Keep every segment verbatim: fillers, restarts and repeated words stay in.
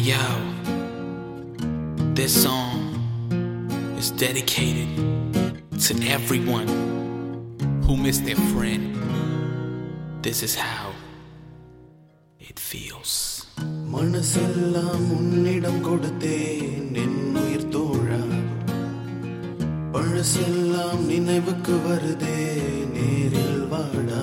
yo, this song is dedicated to everyone who missed their friend. This is how it feels. மனசெல்லாம் உன்னிடம் கொடுத்தேன் என் உயிர் தோழா, பழசெல்லாம் நினைவுக்கு வருதே நேரில் வாடா.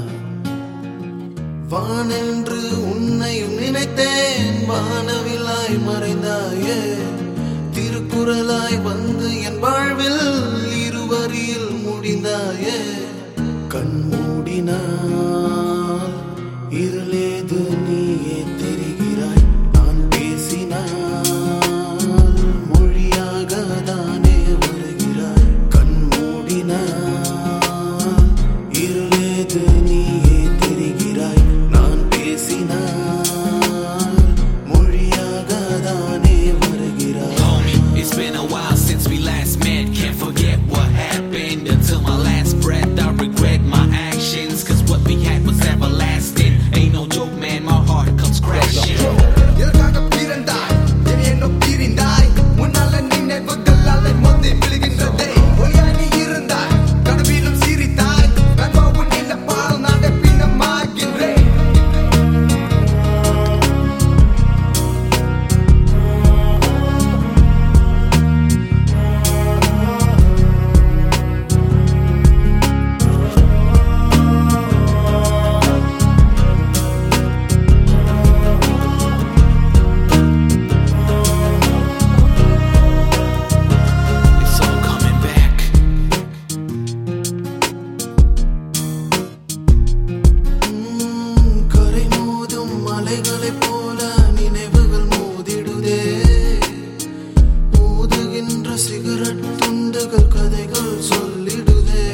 வானென்று உன்னையும் நினைத்தேன், வானவிலாய் மறைந்தாயே, திருக்குறளாய் வந்து என் வாழ்வில் இருவரில் முடிந்தாயே. கண் மூடினால் இருளேது நீயே தெரிகிறாய், நான் பேசினால் மொழியாக தானே வருகிறாய். கண் மூடினால் இருளேது நீயே தெரிகிறாய், நான் பேசினால் மொழியாக தானே வருகிறாய். Homie, it's been a while since we last met. Can't forget what happened until my last breath. I regret my actions, cause what we had was everlasting. Ain't no joke, man, my heart comes crashing. எதற்காக பிறந்தாய், என்னை என்ன பிரிந்தாய், உன்னால நினைவுகள் அலை மோதி விழுகின்றதே. பொய்யாய் நீ இருந்தாய், கனவிலும் சிரித்தாய், நண்பா உன் நினைப்பால் நான் பின்னமாகின்றேன். It's all coming back. உம், கரை மோதும் மலைகளைப் போல நினைவுகள் மோதிடுதே. ஊதுகின்ற சிகரெட் துண்டுகள் கதைகள் சொல்லிடுதே.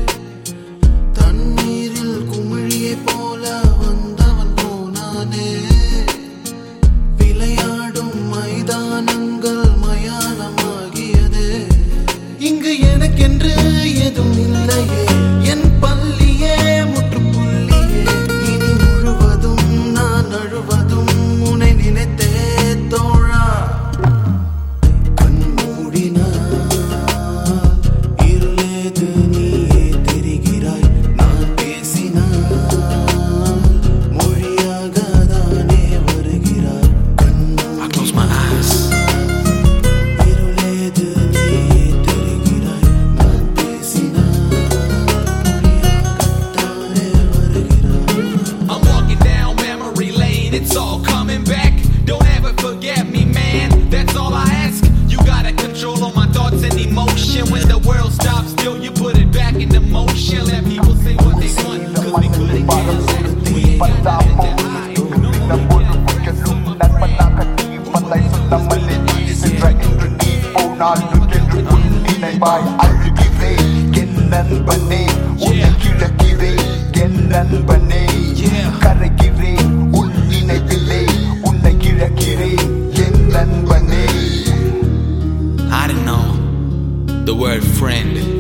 தண்ணீரில் குமிழியைப் போல வந்தவன் போனானே. விளையாடும் மைதானங்கள் மயானமாகியதே. இங்கு எனக்கென்று எதுவும் இல்லையே, என் பள்ளியே முற்றுப்புள்ளியே. இனி முழுவதும் நான் அழுவதும் உன்னை நினைத்தே தோழா. கண் மூடினால் இருளேது நீயே தெரிகிறாய், நான் பேசினால் மொழியாக தானே வருகிறாய். கண் I close my eyes. இருளேது நீயே தெரிகிறாய், நான் பேசினால் மொழியாகத்தானே வருகிறாய். I'm walking down memory lane, it's all coming back. Don't ever forget me, man, that's all I ask. You gotta control all my thoughts and emotion. When the world stops still, you put it back into motion. Let people say what they want, cause we couldn't get less. We ain't got nothing to hide. No more than that. அழுகிறேன் என் நண்பனே, உன்னை கிழக்கிறேன் என் நண்பனே. கரைகிறேன் உன் நினைவிலே, உன்னை கிழக்கிறேன் என் நண்பனே. I didn't know the word friend